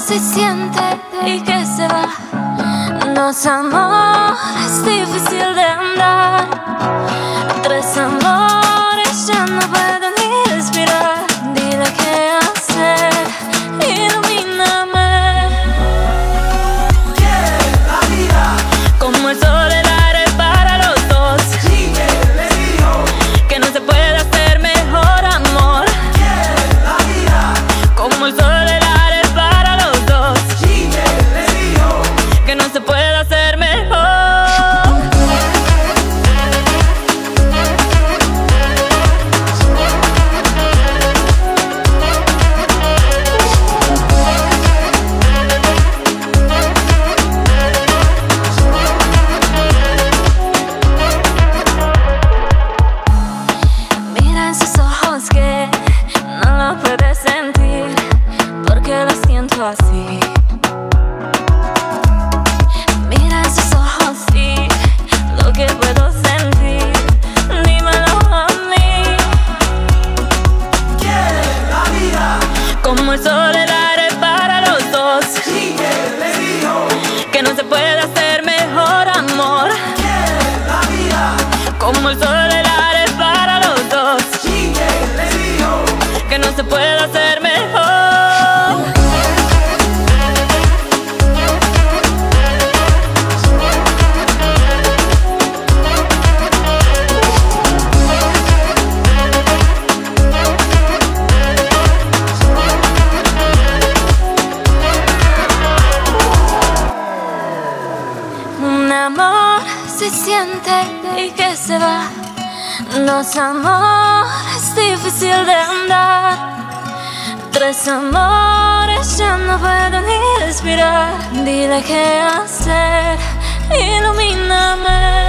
se siente y que se va. Dos amores, difícil de andar. Tres amores, ya no puedo ni respirar. Dile qué hacer, ilumíname. Quiere la vida Como el sol, el aire para los dos. sigue, le dijo. Que no se puede hacer mejor amor. Quiere la vida Como el sol, el aire para los dos. sigue, le dijo. Que no se puede hacer mejor. Mira en sus ojos que no lo puedes sentir, porque lo siento así. Mira en sus ojos, sí, lo que puedo sentir, dímelo a mí. Quiere la vida Como el sol, el aire para los dos. sigue, le dijo. Que no se puede hacer mejor amor. Quiere la vida Como el sol, el aire para los dos. sigue, le dijo. Que no se puede hacer mejor. Un amor se siente y que se va. Dos amores, difícil de andar. Tres amores, ya no puedo ni respirar. Dile qué hacer, ilumíname.